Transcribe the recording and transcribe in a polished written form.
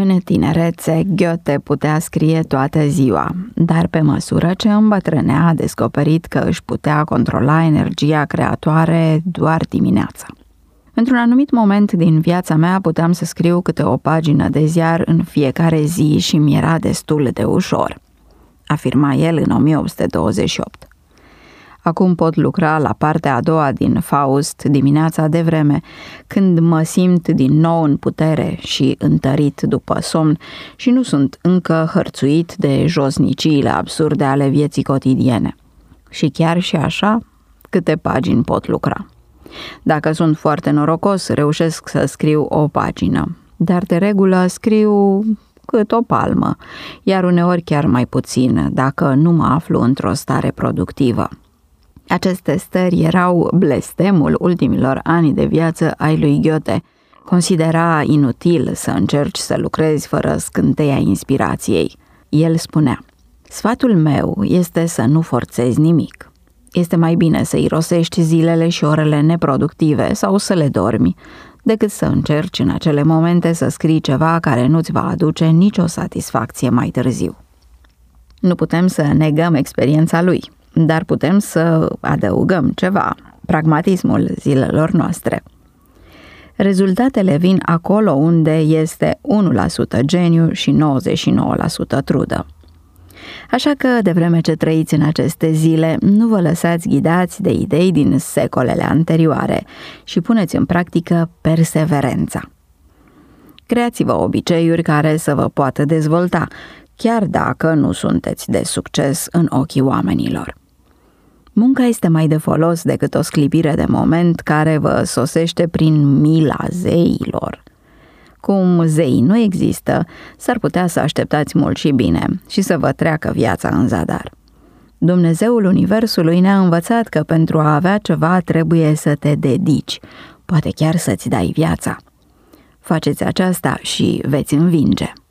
În tinerețe, Goethe putea scrie toată ziua, dar pe măsură ce îmbătrânea a descoperit că își putea controla energia creatoare doar dimineața. Într-un anumit moment din viața mea puteam să scriu câte o pagină de ziar în fiecare zi și mi era destul de ușor, afirma el în 1828. Acum pot lucra la partea a doua din Faust dimineața de vreme, când mă simt din nou în putere și întărit după somn și nu sunt încă hărțuit de josniciile absurde ale vieții cotidiene. Și chiar și așa, câte pagini pot lucra. Dacă sunt foarte norocos, reușesc să scriu o pagină, dar de regulă scriu cât o palmă, iar uneori chiar mai puțin, dacă nu mă aflu într-o stare productivă. Aceste stări erau blestemul ultimilor ani de viață ai lui Goethe. Considera inutil să încerci să lucrezi fără scânteia inspirației. El spunea: sfatul meu este să nu forțezi nimic. Este mai bine să irosești zilele și orele neproductive sau să le dormi, decât să încerci în acele momente să scrii ceva care nu-ți va aduce nicio satisfacție mai târziu. Nu putem să negăm experiența lui, dar putem să adăugăm ceva, pragmatismul zilelor noastre. Rezultatele vin acolo unde este 1% geniu și 99% trudă. Așa că, de vreme ce trăiți în aceste zile, nu vă lăsați ghidați de idei din secolele anterioare și puneți în practică perseverența. Creați-vă obiceiuri care să vă poată dezvolta, chiar dacă nu sunteți de succes în ochii oamenilor. Munca este mai de folos decât o sclipire de moment care vă sosește prin mila zeilor. Cum zeii nu există, s-ar putea să așteptați mult și bine și să vă treacă viața în zadar. Dumnezeul Universului ne-a învățat că pentru a avea ceva trebuie să te dedici, poate chiar să-ți dai viața. Faceți aceasta și veți învinge.